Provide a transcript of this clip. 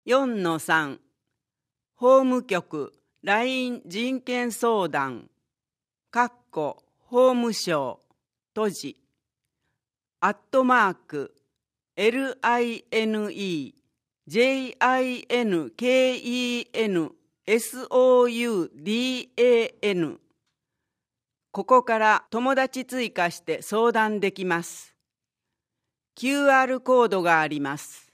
4-3 法務局 LINE 人権相談法務省閉じ@LINEJINKENSOUDAN ここから友達追加して相談できます。QR コードがあります。